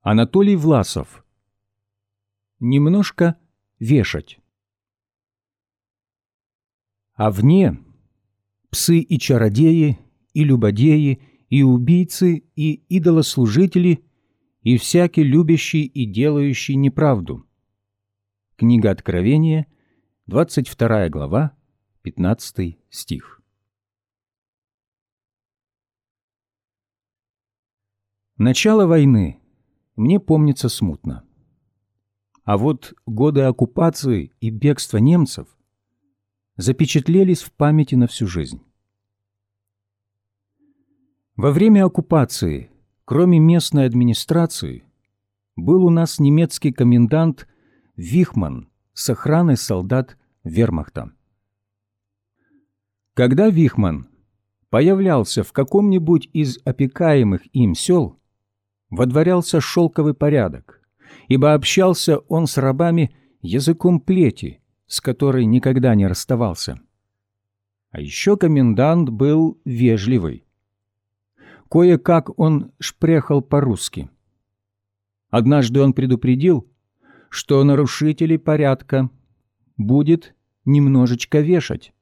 Анатолий Власов. Немножко вешать. А вне псы и чародеи, и любодеи, и убийцы, и идолослужители, и всякий любящий и делающий неправду. Книга Откровения, 22 глава, 15 стих. Начало войны мне помнится смутно. А вот годы оккупации и бегства немцев запечатлелись в памяти на всю жизнь. Во время оккупации, кроме местной администрации, был у нас немецкий комендант Вихман с охраной солдат вермахта. Когда Вихман появлялся в каком-нибудь из опекаемых им сел, водворялся шелковый порядок, ибо общался он с рабами языком плети, с которой никогда не расставался. А еще комендант был вежливый. Кое-как он шпрехал по-русски. Однажды он предупредил, что нарушителей порядка будет немножечко вешать.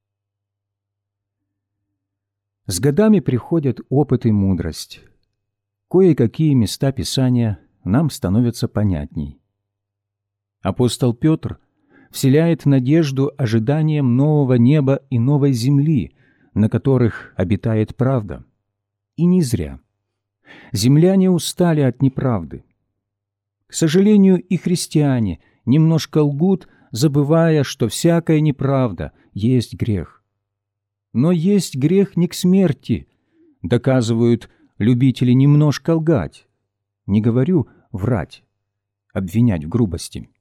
С годами приходят опыт и мудрость. Кое-какие места Писания нам становятся понятней. Апостол Петр вселяет надежду ожиданием нового неба и новой земли, на которых обитает правда. И не зря. Земляне устали от неправды. К сожалению, и христиане немножко лгут, забывая, что всякая неправда есть грех. Но есть грех не к смерти, доказывают любители немножко лгать. Не говорю врать, обвинять в грубости.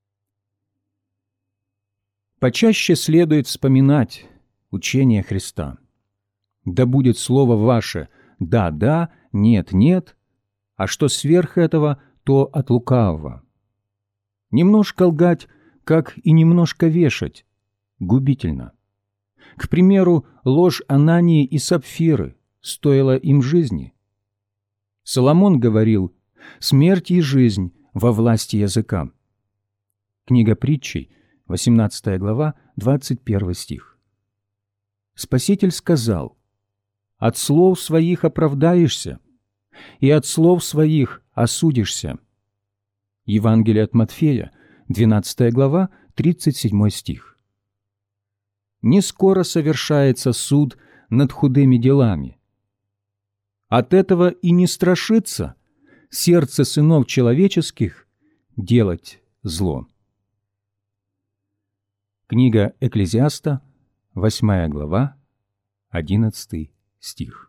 Почаще следует вспоминать учение Христа. Да будет слово ваше «да-да», «нет-нет», а что сверх этого, то от лукавого. Немножко лгать, как и немножко вешать, губительно. К примеру, ложь Анании и Сапфиры стоила им жизни. Соломон говорил: «Смерть и жизнь во власти языка». Книга Притчей, 18 глава, 21 стих. Спаситель сказал: «От слов своих оправдаешься, и от слов своих осудишься». Евангелие от Матфея, 12 глава, 37 стих. Не скоро совершается суд над худыми делами. От этого и не страшится сердце сынов человеческих делать зло. Книга Экклезиаста, 8 глава, 11 стих.